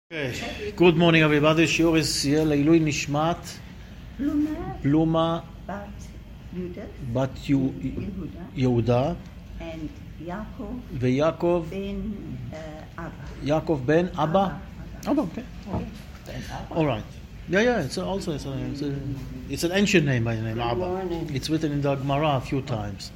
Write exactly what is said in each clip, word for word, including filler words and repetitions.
Okay. Good morning everybody. Shiur is יהיה לעילוי נשמת בלומה בת יהודה and Yaakov ויעקב ben uh, Abba. יעקב בן אבא. Abba. Okay. All right. Yeah, yeah. It's also it's, a, it's, a, it's an ancient name by the name Abba. It's written in the Gemara a few times.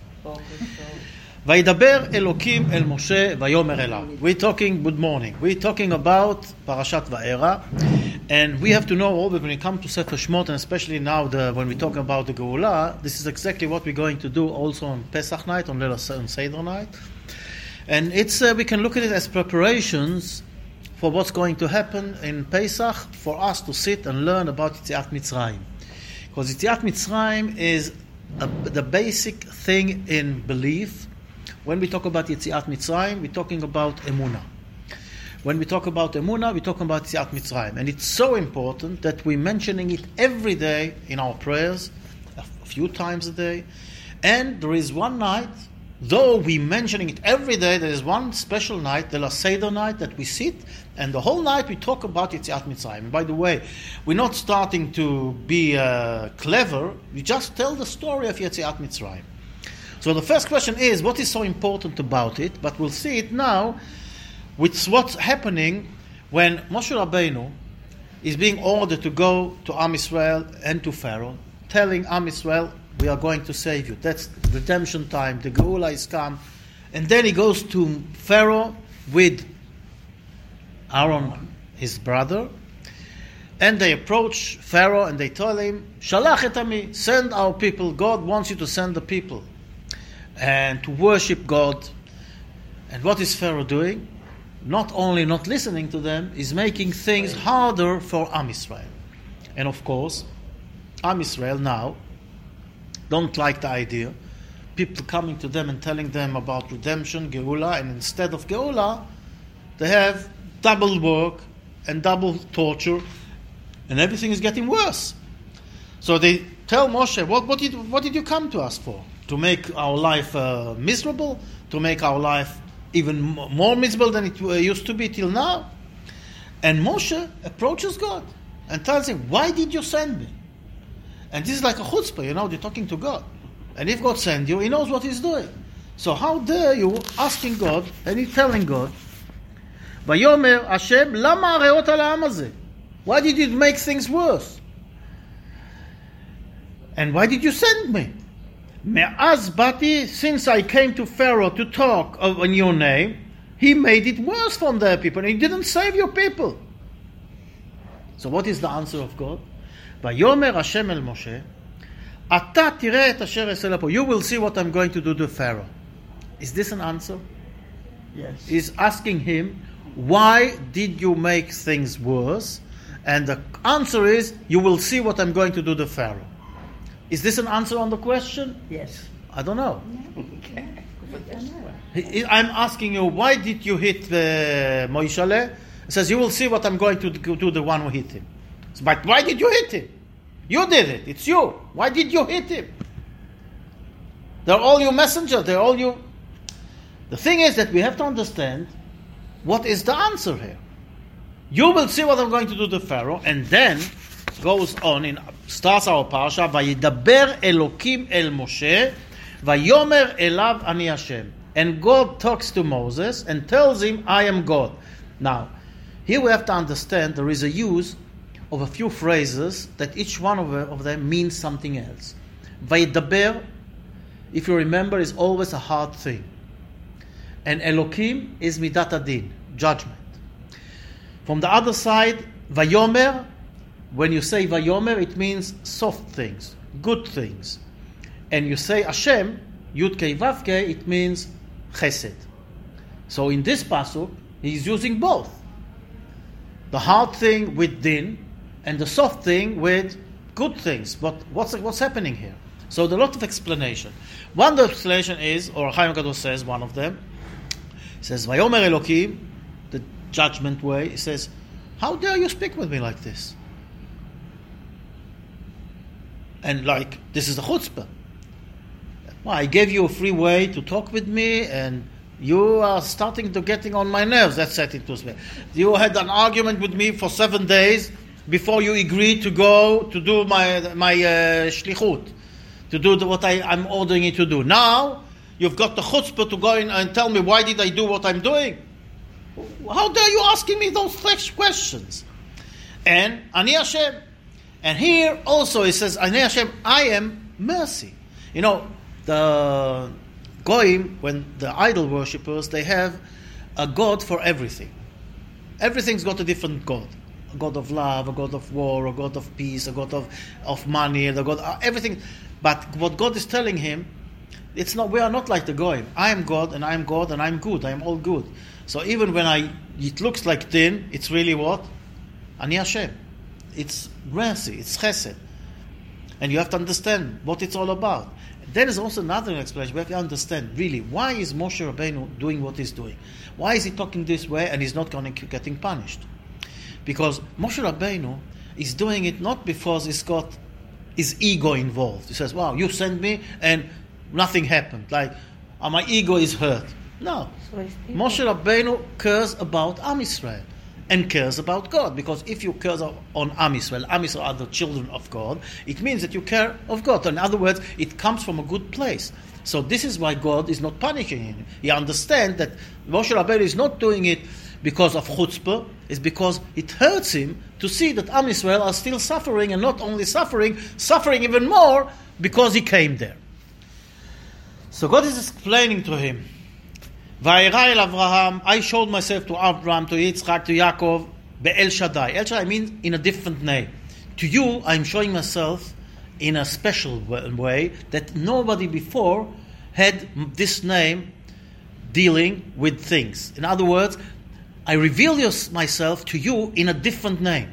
וידבר אלוקים אל משה ויאמר אליו. We're talking, good morning. We're talking about Parashat Va'era, and we have to know all that when it comes to Sefer Shmot, and especially now the, when we talk about the Geulah, this is exactly what we're going to do also on Pesach night, on Leila on Seder night, and it's uh, we can look at it as preparations for what's going to happen in Pesach for us to sit and learn about Yetziat Mitzrayim, because Yetziat Mitzrayim is a, the basic thing in belief. When we talk about Yetziat Mitzrayim, we're talking about Emunah. When we talk about Emunah, we're talking about Yetziat Mitzrayim. And it's so important that we're mentioning it every day in our prayers, a few times a day. And there is one night, though we're mentioning it every day, there is one special night, the Leila Seder night, that we sit, and the whole night we talk about Yetziat Mitzrayim. And by the way, we're not starting to be uh, clever, we just tell the story of Yetziat Mitzrayim. So the first question is, what is so important about it? But we'll see it now with what's happening when Moshe Rabbeinu is being ordered to go to Am Yisrael and to Pharaoh, telling Am Yisrael, we are going to save you. That's redemption time. The Geulah is come. And then he goes to Pharaoh with Aaron, his brother, and they approach Pharaoh and they tell him, Shalach et ami, send our people. God wants you to send the people and to worship God. And what is Pharaoh doing? Not only not listening to them, is making things harder for Am Yisrael. And of course, Am Yisrael now don't like the idea. People coming to them and telling them about redemption, Geulah, and instead of Geulah, they have double work and double torture, and everything is getting worse. So they tell Moshe, what, what, did, what did you come to us for? To make our life uh, miserable? To make our life even more miserable than it uh, used to be till now? And Moshe approaches God and tells him, why did you send me? And this is like a chutzpah, you know, they're talking to God. And if God sends you, he knows what he's doing. So how dare you asking God, and he's telling God, ויאמר השם, למה הרעות על העם הזה? Why did you make things worse? And why did you send me? Me'az bati, since I came to Pharaoh to talk of, in your name, he made it worse for their people, and he didn't save your people. So what is the answer of God? ויאמר השם אל משה, אתה תראה את אשר אעשה לפה. You will see what I'm going to do to Pharaoh. Is this an answer? Yes. He's asking him, why did you make things worse? And the answer is, you will see what I'm going to do to Pharaoh. Is this an answer on the question? Yes. I don't know. No. He- he- I'm asking you, why did you hit uh, Moishale? He says, you will see what I'm going to do to the one who hit him. But why did you hit him? You did it. It's you. Why did you hit him? They're all your messengers. They're all you. The thing is that we have to understand what is the answer here. You will see what I'm going to do to Pharaoh, and then goes on in starts our parasha. וידבר אלוקים אל משה, ויאמר אליו אני השם. And God talks to Moses and tells him, I am God. Now, here we have to understand there is a use of a few phrases that each one of, of them means something else. וידבר, if you remember, is always a hard thing. And Elokim is midat adin, judgment. From the other side, Vayomer, when you say Vayomer, it means soft things, good things. And you say Hashem, Yud Kei Vav Kei, it means Chesed. So in this pasuk, he's using both. The hard thing with din, and the soft thing with good things. But what's what's happening here? So there's a lot of explanation. One explanation is, or Chaim Gadol says, one of them, he says, Vayomer Elokim, the judgment way, he says, how dare you speak with me like this? And like, this is a chutzpah. Well, I gave you a free way to talk with me, and You are starting to getting on my nerves, that's said it was. You had an argument with me for seven days before you agreed to go to do my my uh, shlichut, to do the, what I, I'm ordering you to do. Now, you've got the chutzpah to go in and tell me, why did I do what I'm doing? How dare you asking me those questions? And Ani Hashem. And here also it says, Ani Hashem, I am mercy. You know, the Goyim, when the idol worshippers, they have a God for everything. Everything's got a different God. A God of love, a God of war, a God of peace, a God of, of money, a God, uh, everything. But what God is telling him, it's not. We are not like the Goyim. I am God, and I am God, and I am good. I am all good. So even when I, it looks like din, it's really what? Ani Hashem. It's mercy. It's chesed. And you have to understand what it's all about. There is also another explanation. We have to understand, really, why is Moshe Rabbeinu doing what he's doing? Why is he talking this way and he's not going to getting punished? Because Moshe Rabbeinu is doing it not because he's got his ego involved. He says, wow, you sent me and nothing happened. Like, oh, my ego is hurt. No. Moshe Rabbeinu cares about Am Yisrael and cares about God. Because if you care on Am Yisrael, Am Yisrael are the children of God, it means that you care of God. In other words, it comes from a good place. So this is why God is not punishing him. He understands that Moshe Rabbeinu is not doing it because of chutzpah, it's because it hurts him to see that Am Yisrael are still suffering, and not only suffering, suffering even more because he came there. So God is explaining to him, Vayera el Avraham, I showed myself to Abraham, to Yitzchak, to Yaakov, Be'el Shaddai. El Shaddai means in a different name. To you, I'm showing myself in a special way that nobody before had this name dealing with things. In other words, I reveal myself to you in a different name.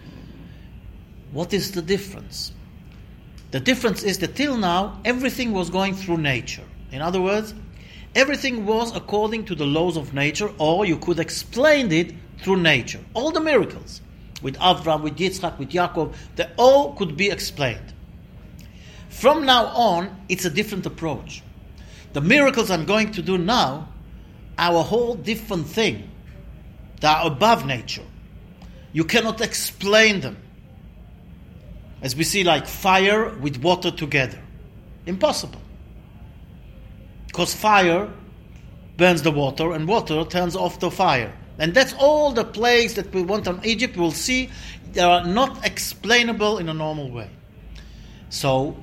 What is the difference? The difference is that till now, everything was going through nature. In other words, everything was according to the laws of nature, or you could explain it through nature. All the miracles, with Avraham, with Yitzchak, with Yaakov, they all could be explained. From now on, it's a different approach. The miracles I'm going to do now are a whole different thing. They are above nature. You cannot explain them. As we see, like fire with water together. Impossible. Because fire burns the water and water turns off the fire. And that's all the plagues that we want on Egypt. We'll see they are not explainable in a normal way. So,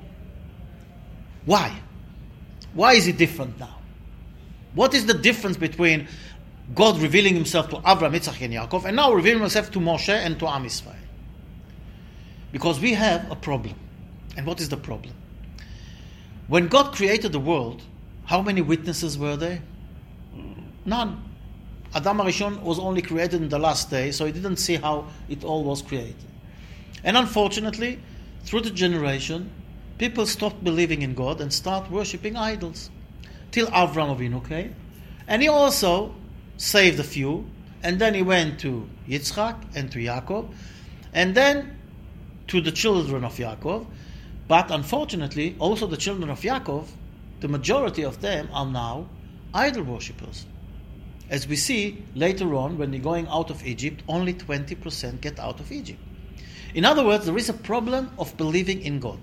why? Why is it different now? What is the difference between God revealing himself to Avraham, Yitzchak, and Yaakov, and now revealing himself to Moshe and to Am Yisrael? Because we have a problem. And what is the problem? When God created the world, how many witnesses were there? None. Adam HaRishon was only created in the last day, so he didn't see how it all was created. And unfortunately, through the generation, people stopped believing in God and start worshipping idols. Till Avraham Avinu came. And he also saved a few, and then he went to Yitzchak and to Yaakov, and then to the children of Yaakov. But unfortunately, also the children of Yaakov, the majority of them are now idol worshippers. As we see later on, when they're going out of Egypt, only twenty percent get out of Egypt. In other words, there is a problem of believing in God.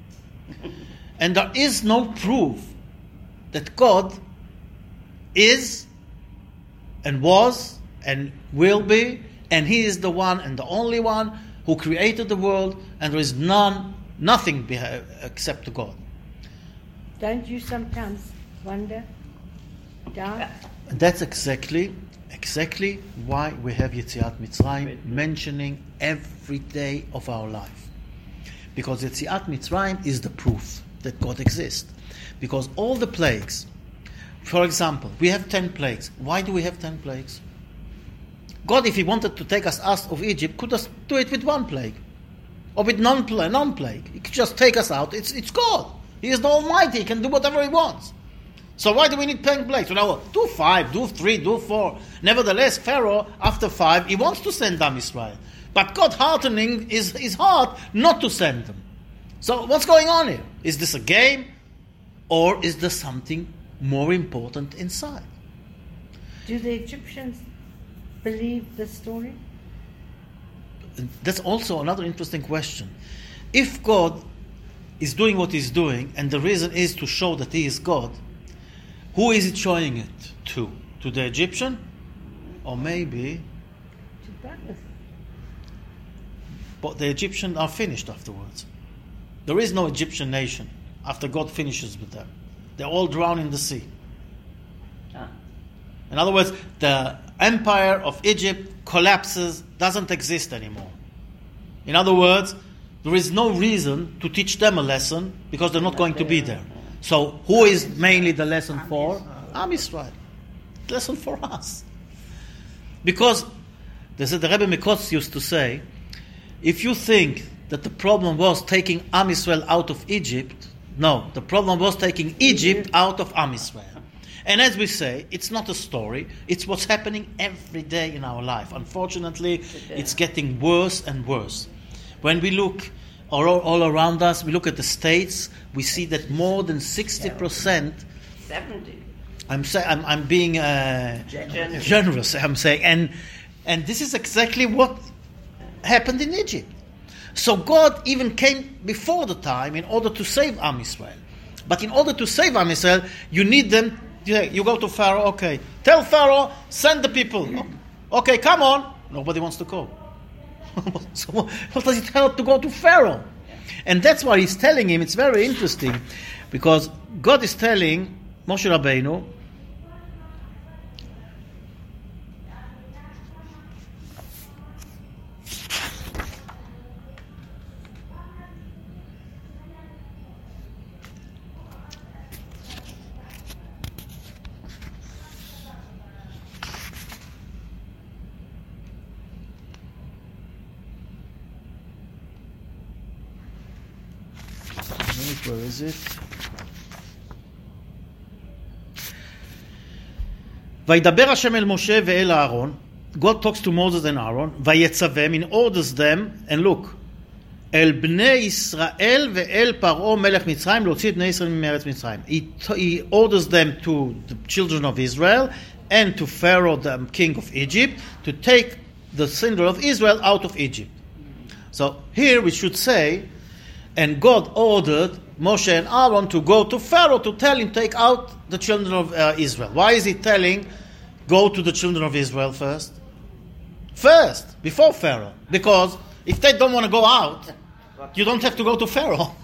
And there is no proof that God is and was and will be, and He is the one and the only one who created the world, and there is none, nothing except God. Don't you sometimes wonder, doubt? That's exactly, exactly why we have Yetziat Mitzrayim mentioning every day of our life. Because Yetziat Mitzrayim is the proof that God exists. Because all the plagues, for example, we have ten plagues. Why do we have ten plagues? God, if He wanted to take us out of Egypt, could just do it with one plague. Or with non-plague. non-plague. He could just take us out. It's, it's God. He is the Almighty. He can do whatever He wants. So why do we need ten plagues? Well, do five, do three, do four. Nevertheless, Pharaoh, after five, he wants to send Am Yisrael. But God hardening his, his heart not to send them. So what's going on here? Is this a game? Or is there something more important inside? Do the Egyptians believe the story? That's also another interesting question. If God is doing what he's doing, and the reason is to show that he is God, who is it showing it to? To the Egyptian? Or maybe... To brothers. But the Egyptians are finished afterwards. There is no Egyptian nation after God finishes with them. They're all drowned in the sea. Ah. In other words, the empire of Egypt collapses, doesn't exist anymore. In other words, there is no reason to teach them a lesson because they're not going to be there. So who is mainly the lesson for? Am Yisrael. Lesson for us. Because they said, the Rebbe Mikotz used to say, if you think that the problem was taking Am Yisrael out of Egypt, no, the problem was taking Egypt out of Am Yisrael. And as we say, it's not a story, it's what's happening every day in our life. Unfortunately, it's getting worse and worse. When we look all, all around us, we look at the States, we see that more than sixty percent... seventy. I'm, say, I'm, I'm being uh, Generous. generous, I'm saying. And, and this is exactly what happened in Egypt. So God even came before the time in order to save Am Yisrael. But in order to save Am Yisrael, you need them. You go to Pharaoh, okay. Tell Pharaoh, send the people. Okay, come on. Nobody wants to go. So what does he tell to go to Pharaoh? And that's why he's telling him. It's very interesting because God is telling Moshe Rabbeinu, where is it? וידבר השם אל משה ואל אהרון. God talks to Moses and Aaron. ויצווהם, and orders them, and look, אל בני ישראל ואל פרעה מלך מצרים להוציא את בני ישראל מארץ מצרים. He, he orders them to the children of Israel and to Pharaoh, the king of Egypt, to take the children of Israel out of Egypt. So here we should say, and God ordered Moshe and Aaron to go to Pharaoh to tell him, take out the children of uh, Israel. Why is he telling, go to the children of Israel first? First, before Pharaoh. Because if they don't want to go out, you don't have to go to Pharaoh.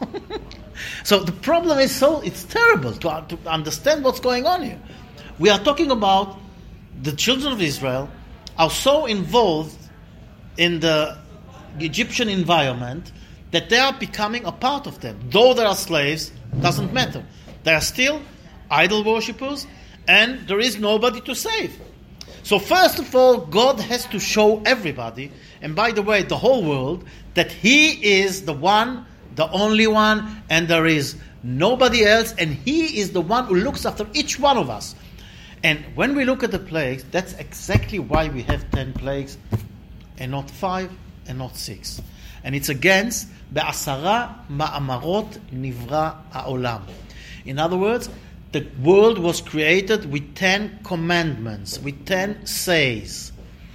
So the problem is so, it's terrible to, uh, to understand what's going on here. We are talking about the children of Israel are so involved in the Egyptian environment that they are becoming a part of them. Though they are slaves, doesn't matter. They are still idol worshippers, and there is nobody to save. So first of all, God has to show everybody, and by the way, the whole world, that He is the one, the only one, and there is nobody else, and He is the one who looks after each one of us. And when we look at the plagues, that's exactly why we have ten plagues, and not five, and not six. And it's against בעשרה מאמרות נברא העולם. In other words, the world was created with ten commandments, with ten says.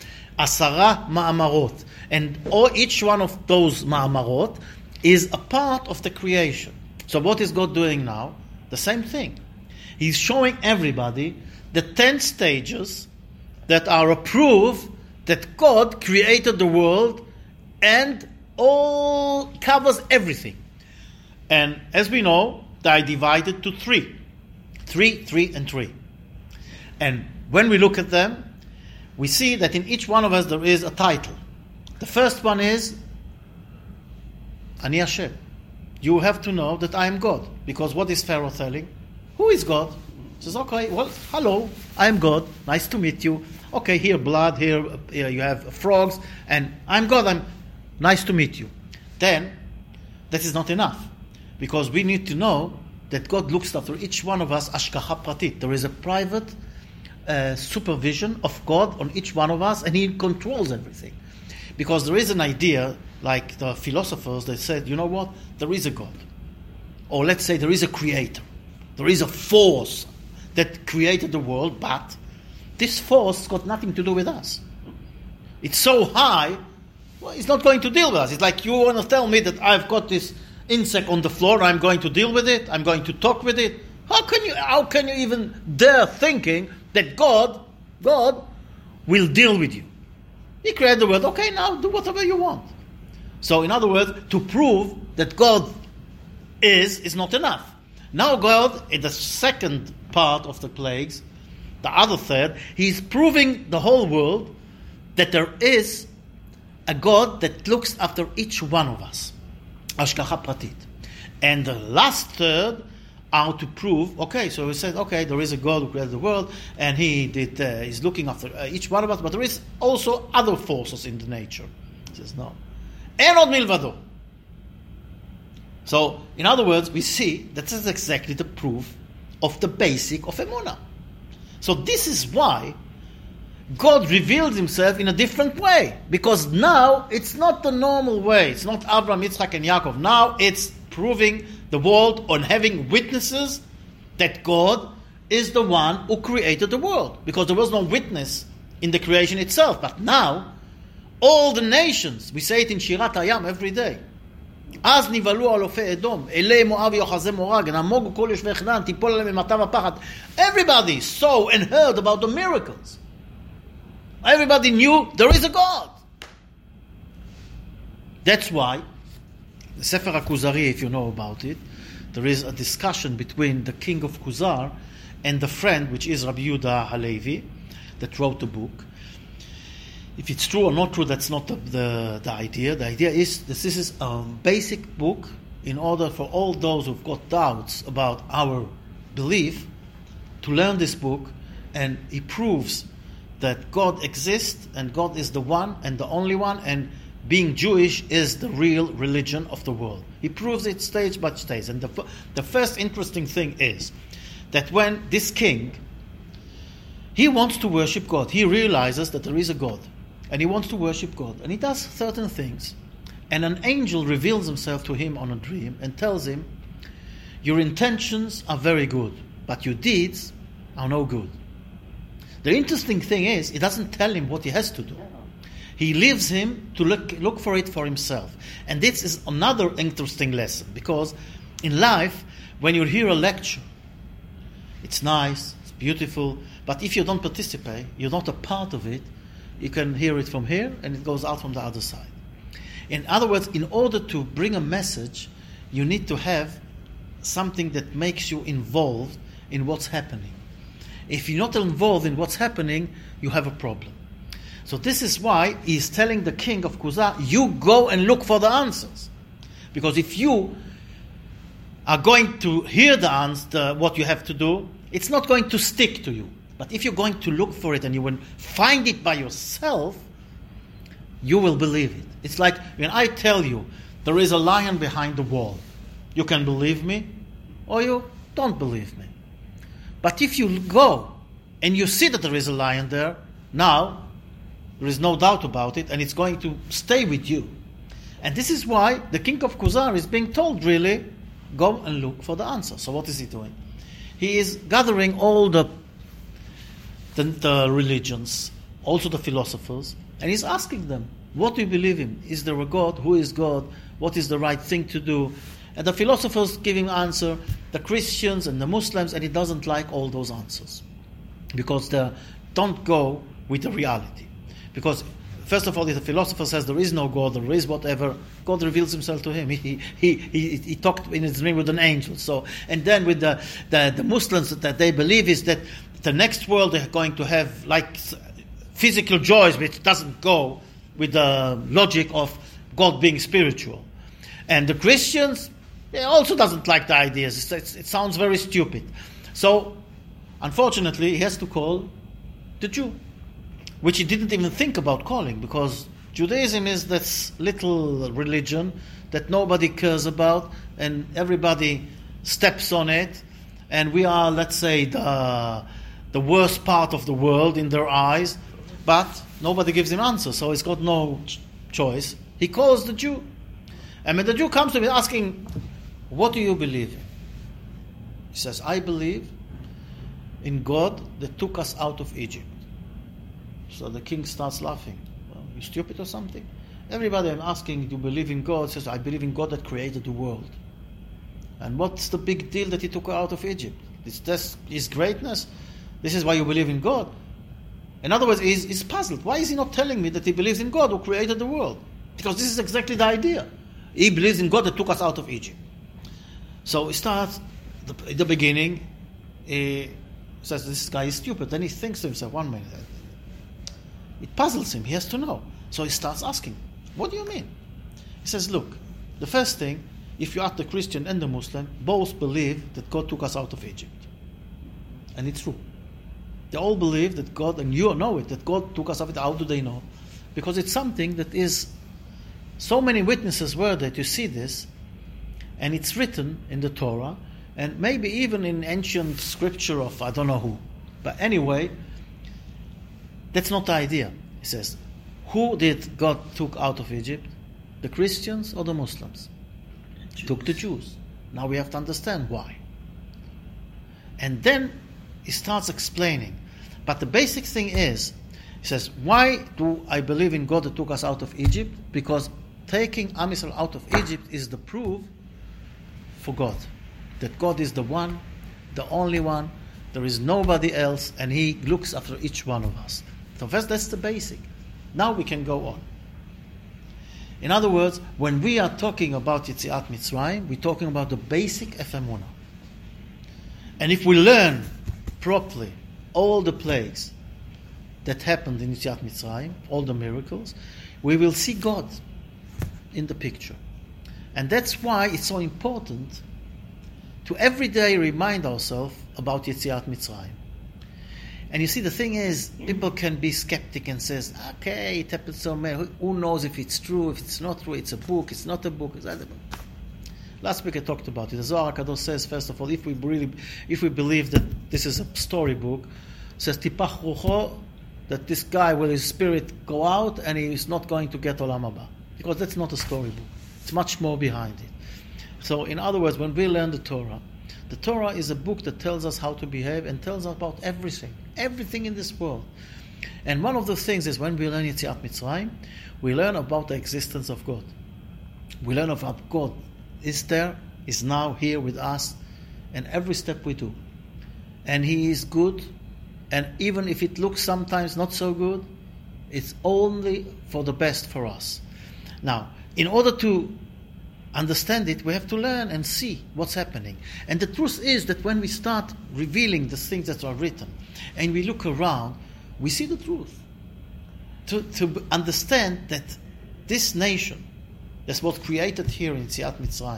עשרה מאמרות. And all, each one of those מאמרות is a part of the creation. So what is God doing now? The same thing. He's showing everybody the ten stages that are a proof that God created the world and all covers everything. And as we know, they are divided to three. Three, three, and three. And when we look at them, we see that in each one of us there is a title. The first one is Ani Hashem. You have to know that I am God. Because what is Pharaoh telling? Who is God? He says, okay, well, hello, I am God. Nice to meet you. Okay, here blood, here, here you have frogs, and I'm God. I'm nice to meet you. Then, that is not enough. Because we need to know that God looks after each one of us, ashkacha pratit. There is a private uh, supervision of God on each one of us, and He controls everything. Because there is an idea, like the philosophers, they said, you know what? There is a God. Or let's say there is a creator. There is a force that created the world, but this force got nothing to do with us. It's so high, well, it's not going to deal with us. It's like you want to tell me that I've got this insect on the floor, I'm going to deal with it, I'm going to talk with it. How can you how can you even dare thinking that God, God will deal with you? He created the world, okay, now do whatever you want. So in other words, to prove that God is, is not enough. Now God, in the second part of the plagues, the other third, he's proving the whole world that there is a God that looks after each one of us. Hashgacha pratit. And the last third are to prove, okay, so we said, okay, there is a God who created the world, and he did, uh, is looking after uh, each one of us, but there is also other forces in the nature. He says, no. En od milvado. So, in other words, we see that this is exactly the proof of the basic of Emunah. So this is why God revealed himself in a different way. Because now it's not the normal way. It's not Abraham, Yitzchak, and Yaakov. Now it's proving the world on having witnesses that God is the one who created the world. Because there was no witness in the creation itself. But now, all the nations, we say it in Shirat Hayam every day. אז נבהלו אלופי אדום, אלי מואב יוחזי מורג, נמוגו כל יושבי חנן, תיפול עליהם ממטר הפחד. Everybody saw and heard about the miracles. Everybody knew there is a God. That's why, the Sefer HaKuzari, if you know about it, there is a discussion between the king of Kuzar and the friend, which is Rabbi Yehuda Halevi, that wrote the book. If it's true or not true, that's not the, the, the idea. The idea is that this is a basic book in order for all those who've got doubts about our belief to learn this book, and he proves that God exists and God is the one and the only one, and being Jewish is the real religion of the world. He proves it stage by stage. And the, the first interesting thing is that when this king, he wants to worship God, he realizes that there is a God. And he wants to worship God. And he does certain things. And an angel reveals himself to him on a dream and tells him, your intentions are very good, but your deeds are no good. The interesting thing is, he doesn't tell him what he has to do. He leaves him to look, look for it for himself. And this is another interesting lesson. Because in life, when you hear a lecture, it's nice, it's beautiful, but if you don't participate, you're not a part of it, you can hear it from here and it goes out from the other side. In other words, in order to bring a message, you need to have something that makes you involved in what's happening. If you're not involved in what's happening, you have a problem. So this is why he's telling the king of Kuzar, you go and look for the answers. Because if you are going to hear the answer, what you have to do, it's not going to stick to you. But if you're going to look for it and you will find it by yourself, you will believe it. It's like when I tell you there is a lion behind the wall. You can believe me or you don't believe me. But if you go and you see that there is a lion there, now there is no doubt about it and it's going to stay with you. And this is why the king of Kuzar is being told, really, go and look for the answer. So what is he doing? He is gathering all the The, the religions, also the philosophers, and he's asking them, what do you believe in? Is there a God? Who is God? What is the right thing to do? And the philosophers give him answer, the Christians and the Muslims, and he doesn't like all those answers. Because they don't go with the reality. Because, first of all, if the philosopher says there is no God, there is whatever, God reveals himself to him. He he he, he talked in his dream with an angel. So, and then with the, the, the Muslims, that they believe is that the next world they're going to have like physical joys, which doesn't go with the logic of God being spiritual. And the Christians, they also doesn't like the ideas. It's, it's, it sounds very stupid. So, unfortunately, he has to call the Jew, which he didn't even think about calling, because Judaism is this little religion that nobody cares about, and everybody steps on it, and we are, let's say, the the worst part of the world in their eyes, but nobody gives him answers, so he's got no ch- choice. He calls the Jew. And when the Jew comes to him asking, what do you believe in? He says, I believe in God that took us out of Egypt. So the king starts laughing. Well, you stupid or something? Everybody I'm asking, do you believe in God? Says, I believe in God that created the world. And what's the big deal that he took her out of Egypt? Is this his greatness? This is why you believe in God? In other words, he's, he's puzzled. Why is he not telling me that he believes in God who created the world? Because this is exactly the idea. He believes in God that took us out of Egypt. So he starts, the, in the beginning, he says, this guy is stupid. Then he thinks to himself, one minute. It puzzles him. He has to know. So he starts asking, what do you mean? He says, look, the first thing, if you ask the Christian and the Muslim, both believe that God took us out of Egypt. And it's true. They all believe that God, and you know it, that God took us out of it. How do they know? Because it's something that is, so many witnesses were there to see this, and it's written in the Torah, and maybe even in ancient scripture of I don't know who. But anyway, that's not the idea. He says, who did God took out of Egypt? The Christians or the Muslims? Jews. Took the Jews. Now we have to understand why. And then he starts explaining. But the basic thing is, he says, why do I believe in God that took us out of Egypt? Because taking Am Yisrael out of Egypt is the proof for God. That God is the one, the only one, there is nobody else, and He looks after each one of us. So first, that's the basic. Now we can go on. In other words, when we are talking about Yetziat Mitzrayim, we're talking about the basic Emunah. And if we learn properly all the plagues that happened in Yetziat Mitzrayim, all the miracles, we will see God in the picture. And that's why it's so important to every day remind ourselves about Yetziat Mitzrayim. And you see, the thing is, people can be skeptic and says, okay, it happened so many. Who knows if it's true, if it's not true, it's a book, it's not a book, it's not a book. Last week I talked about it. The Zohar HaKadosh says, first of all, if we really, if we believe that this is a storybook, says Tipach Rucho, that this guy will his spirit go out and he is not going to get Olam Haba. Because that's not a storybook. It's much more behind it. So in other words, when we learn the Torah, the Torah is a book that tells us how to behave and tells us about everything. Everything in this world. And one of the things is when we learn Yetziat Mitzrayim, we learn about the existence of God. We learn about God is there, is now here with us, and every step we do. And He is good, and even if it looks sometimes not so good, it's only for the best for us. Now, in order to understand it, we have to learn and see what's happening. And the truth is that when we start revealing the things that are written, and we look around, we see the truth. To, to understand that this nation, that's what created here in Yetziat Mitzrayim,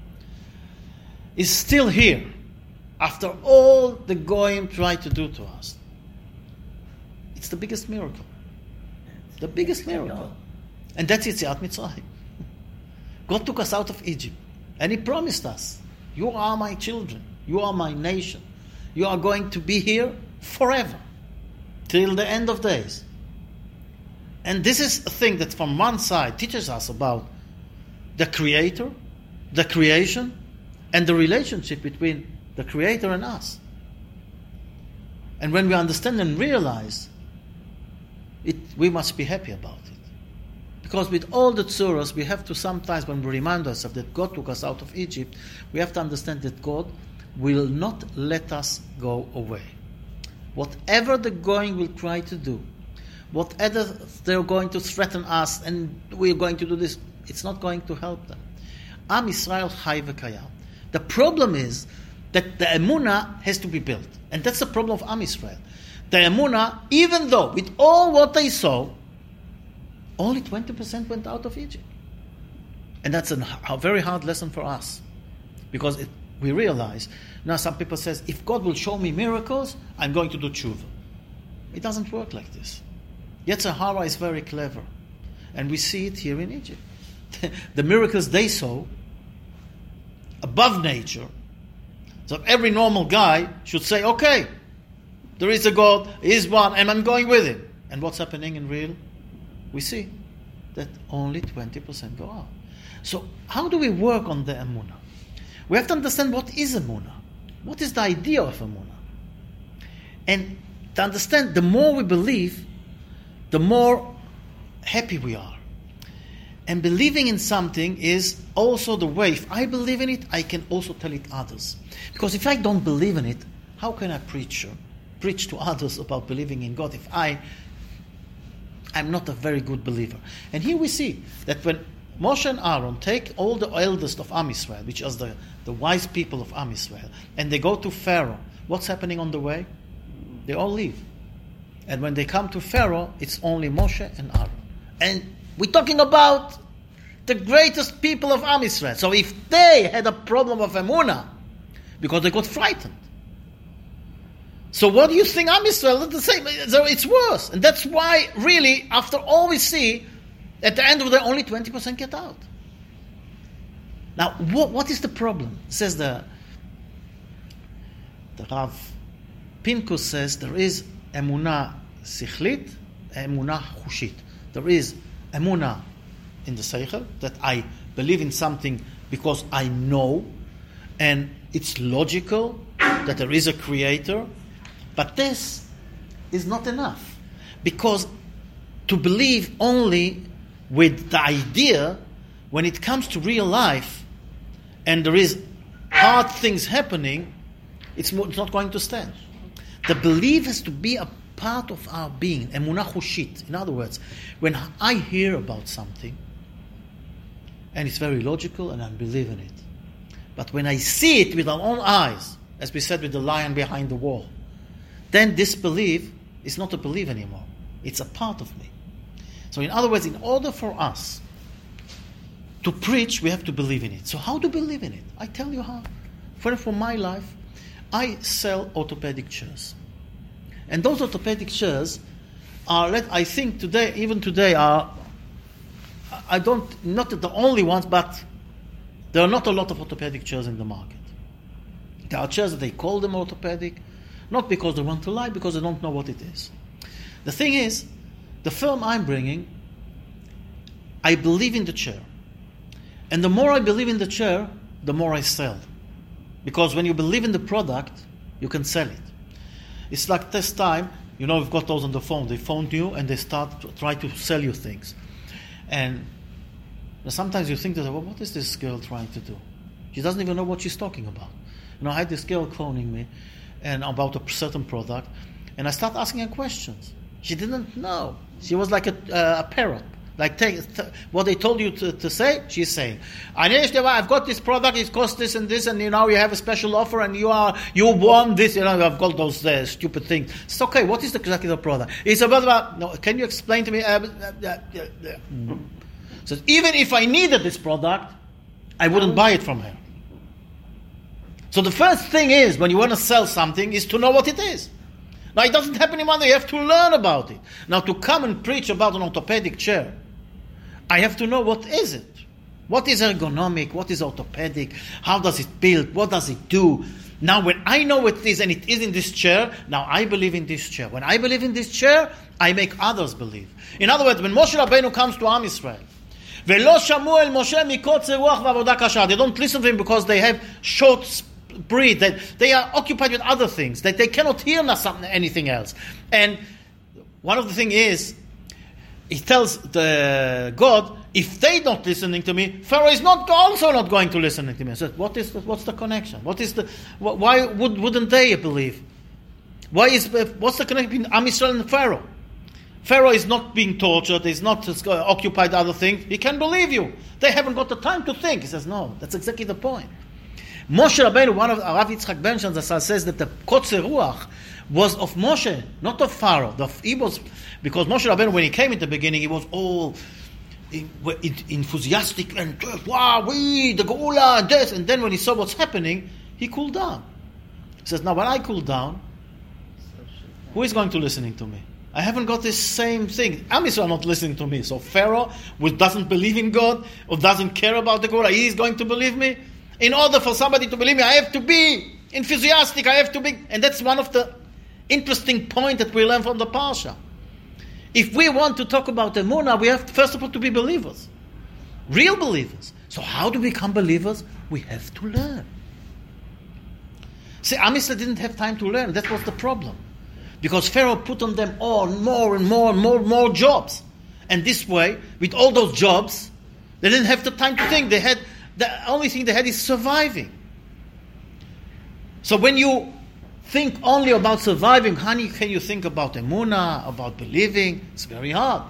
is still here after all the Goyim tried to do to us. It's the biggest miracle. The biggest miracle. And that's Yetziat Mitzrayim. God took us out of Egypt, and He promised us, you are my children, you are my nation, you are going to be here forever, till the end of days. And this is a thing that from one side teaches us about the Creator, the creation, and the relationship between the Creator and us. And when we understand and realize it, we must be happy about it. Because with all the tzuras, we have to sometimes, when we remind ourselves that God took us out of Egypt, we have to understand that God will not let us go away. Whatever the going will try to do, whatever they're going to threaten us, and we're going to do this, it's not going to help them. Am Yisrael Chai V'Kayam. The problem is that the Emunah has to be built. And that's the problem of Am Yisrael. The Emunah, even though with all what they saw, only twenty percent went out of Egypt. And that's a, a very hard lesson for us. Because it, we realize, now some people say, if God will show me miracles, I'm going to do tshuva. It doesn't work like this. Yetzer Hara is very clever. And we see it here in Egypt. The miracles they saw, above nature. So every normal guy should say, okay, there is a God, He is one, and I'm going with Him. And what's happening in real? We see that only twenty percent go out. So how do we work on the Emunah? We have to understand what is Emunah. What is the idea of Emunah? And to understand, the more we believe, the more happy we are. And believing in something is also the way, if I believe in it, I can also tell it others. Because if I don't believe in it, how can I preach preach to others about believing in God if I I'm not a very good believer? And here we see that when Moshe and Aaron take all the eldest of Am Yisrael, which are the, the wise people of Am Yisrael, and they go to Pharaoh, what's happening on the way? They all leave. And when they come to Pharaoh, it's only Moshe and Aaron. And we're talking about the greatest people of Am Yisrael. So if they had a problem of emunah, because they got frightened, so what do you think Am Yisrael is the same? So it's worse. And that's why, really, after all we see, at the end of the day, only twenty percent get out. Now, what, what is the problem? Says the, the Rav Pinkus says there is emunah sichlit, emunah chushit. There is emunah in the seichel, that I believe in something because I know, and it's logical that there is a creator. But this is not enough, because to believe only with the idea, when it comes to real life and there is hard things happening, it's, mo- it's not going to stand. The belief has to be a part of our being, emunah chushit. In other words, when I hear about something and it's very logical and I believe in it, but when I see it with our own eyes, as we said with the lion behind the wall, then this belief is not a belief anymore. It's a part of me. So in other words, in order for us to preach, we have to believe in it. So how to believe in it? I tell you how. For, for my life, I sell orthopedic chairs. And those orthopedic chairs are, let I think today, even today, are, I don't, not the only ones, but there are not a lot of orthopedic chairs in the market. There are chairs that they call them orthopedic, not because they want to lie, because they don't know what it is. The thing is, the firm I'm bringing, I believe in the chair. And the more I believe in the chair, the more I sell. Because when you believe in the product, you can sell it. It's like this time, you know, we've got those on the phone. They phone you and they start to try to sell you things. And sometimes you think that, well, what is this girl trying to do? She doesn't even know what she's talking about. You know, I had this girl phoning me and about a certain product, and I start asking her questions. She didn't know. She was like a, uh, a parrot. Like take, th- what they told you to, to say, she's saying. I've got this product, it costs this and this, and you know you have a special offer, and you are you won this. You know I've got those uh, stupid things. It's okay. What is the exactly the product? It's about about. No, can you explain to me? Uh, uh, uh, uh. So even if I needed this product, I wouldn't buy it from her. So the first thing is, when you want to sell something, is to know what it is. Now, it doesn't happen in one day. You have to learn about it. Now, to come and preach about an orthopedic chair, I have to know what is it. What is ergonomic? What is orthopedic? How does it build? What does it do? Now, when I know what it is, and it is in this chair, now I believe in this chair. When I believe in this chair, I make others believe. In other words, when Moshe Rabbeinu comes to Am Yisrael, ולא שמעו אל משה מקוצר רוח ועבודה קשה. They don't listen to him because they have short breed. That they are occupied with other things. That they cannot hear anything else. And one of the things is, he tells the God, if they not listening to me, Pharaoh is not also not going to listen to me. So what is the, what's the connection? What is the why would wouldn't they believe? Why is what's the connection between Am Yisrael and Pharaoh? Pharaoh is not being tortured, he's not occupied other things. He can believe you. They haven't got the time to think. He says, no, that's exactly the point. Moshe Rabbeinu, one of Rav Yitzchak Ben-Shon says that the Kotzer Ruach was of Moshe, not of Pharaoh. The, he was, because Moshe Rabbeinu, when he came in the beginning, he was all enthusiastic and, wow, we, the Geula, and this. And then when he saw what's happening, he cooled down. He says, now when I cool down, who is going to listening to me? I haven't got this same thing. Am Yisrael not listening to me. So Pharaoh, who doesn't believe in God, or doesn't care about the Geula, he is going to believe me? In order for somebody to believe me, I have to be enthusiastic, I have to be... And that's one of the interesting points that we learn from the Parsha. If we want to talk about Emunah, we have, to, first of all, to be believers. Real believers. So how do we become believers? We have to learn. See, Am Yisrael didn't have time to learn. That was the problem. Because Pharaoh put on them all more and more and more and more jobs. And this way, with all those jobs, they didn't have the time to think. They had the only thing they had is surviving. So when you think only about surviving, how can you think about emunah, about believing? It's very hard.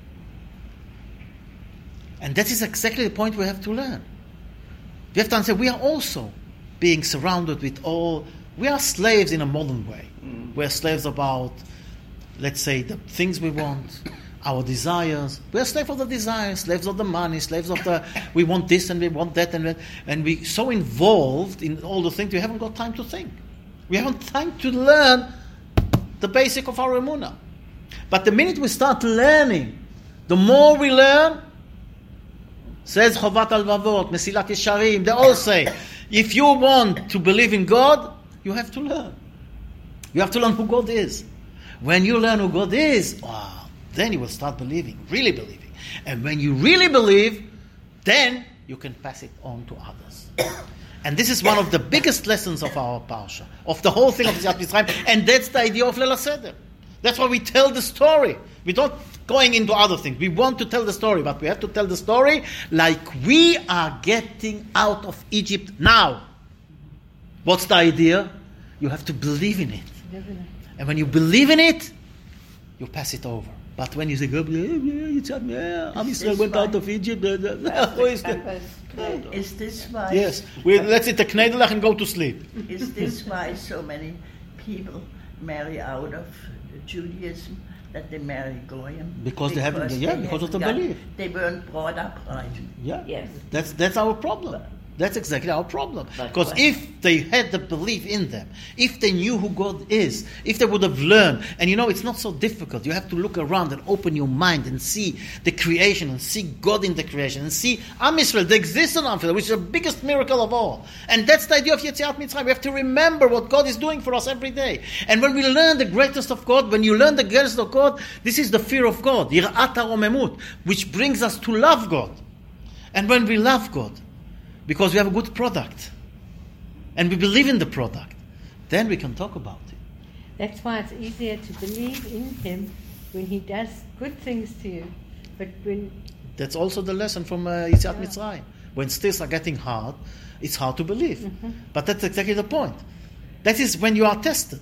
And that is exactly the point we have to learn. We have to understand we are also being surrounded with all... We are slaves in a modern way. Mm. We are slaves about, let's say, the things we want, our desires. We are slaves of the desires, slaves of the money, slaves of the... We want this and we want that and that. And we're so involved in all the things, we haven't got time to think. We haven't time to learn the basic of our emunah. But the minute we start learning, the more we learn, says Chovat Alvavot, Mesilat Yesharim, they all say, if you want to believe in God, you have to learn. You have to learn who God is. When you learn who God is, wow, then you will start believing, really believing. And when you really believe, then you can pass it on to others. And this is one of the biggest lessons of our parsha, of the whole thing of Yetziat Mitzrayim, and that's the idea of Leil HaSeder. That's why we tell the story. We're not going into other things. We want to tell the story, but we have to tell the story like we are getting out of Egypt now. What's the idea? You have to believe in it. And when you believe in it, you pass it over. But when you say, Am Yisrael went out of Egypt, who is that? Is this why? Yes. We, let's eat the knedelach and go to sleep. Is this why so many people marry out of Judaism, that they marry Goyim? Because, because they haven't, yeah, because of the got, belief. They weren't brought up right. Yeah. Yes. That's that's our problem. That's exactly our problem. But because what? if they had the belief in them, if they knew who God is, if they would have learned, and you know, it's not so difficult. You have to look around and open your mind and see the creation and see God in the creation and see Am Yisrael, the existence of Am Yisrael, which is the biggest miracle of all. And that's the idea of Yetziat Mitzrayim. We have to remember what God is doing for us every day. And when we learn the greatest of God, when you learn the greatest of God, this is the fear of God, Yirat HaRomemut, which brings us to love God. And when we love God, because we have a good product, and we believe in the product, then we can talk about it. That's why it's easier to believe in Him when He does good things to you. But when That's also the lesson from uh, Yetziat Yeah. Mitzrayim. When things are getting hard, it's hard to believe. Mhm. But that's exactly the point. That is when you are tested.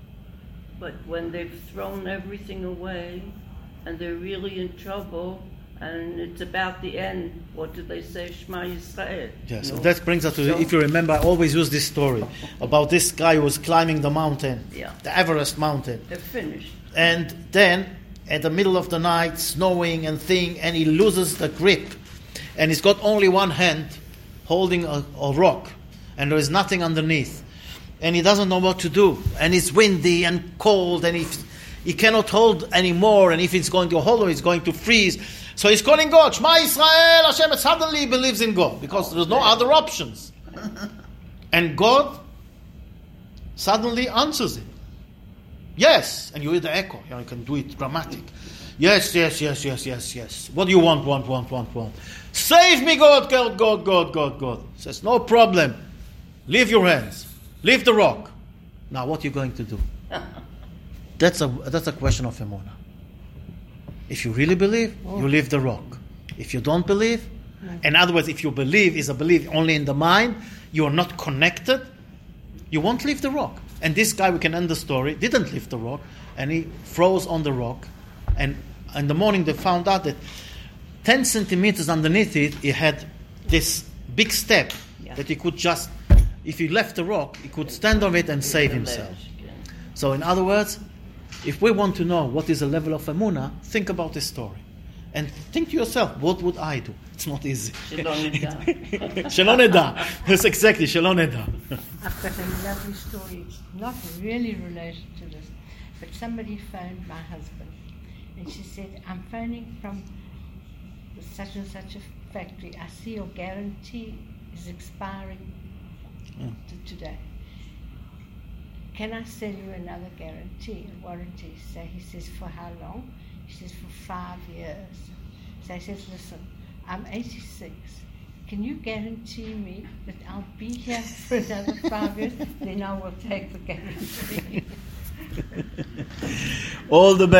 But when they've thrown everything away and they're really in trouble and it's about the end, what do they say? Shema Yisrael. Yes, No. and that brings us to, So- if you remember, I always use this story about this guy who was climbing the mountain, Yeah. the Everest mountain. They're finished. And then, at the middle of the night, snowing and thing, and he loses the grip. And he's got only one hand holding a, a rock, and there is nothing underneath. And he doesn't know what to do. And it's windy and cold, and he, he cannot hold anymore. And if it's going to hold, he's going to freeze. So he's calling God, Shema Yisrael, Hashem, and suddenly he believes in God, because there's no other options. And God suddenly answers him. Yes, and you hear the echo. You know, you can do it dramatic. Yes, yes, yes, yes, yes, yes. What do you want, want, want, want, want? Save me, God, God, God, God, God, God. He says, no problem. Leave your hands. Leave the rock. Now, what are you going to do? That's a that's a question of emunah. If you really believe, Oh. you leave the rock. If you don't believe, No. in other words, if you believe is a belief only in the mind, you are not connected, you won't leave the rock. And this guy, we can end the story, didn't leave the rock, and he froze on the rock. And in the morning they found out that ten centimeters underneath it, he had this big step Yeah. that he could just, if he left the rock, he could stand on it and save himself. So in other words, if we want to know what is the level of emunah, think about this story. And think to yourself, what would I do? It's not easy. Shalom Neda. Shalom Neda. Yes, exactly, Shalom Neda. I've got a lovely story. It's not really related to this, but somebody phoned my husband, and she said, I'm phoning from such and such a factory. I see your guarantee is expiring Mm. t- today. Can I sell you another guarantee, a warranty? So he says, for how long? She says, for five years. So he says, listen, I'm eighty-six. Can you guarantee me that I'll be here for another five years? Then I will take the guarantee. All the best.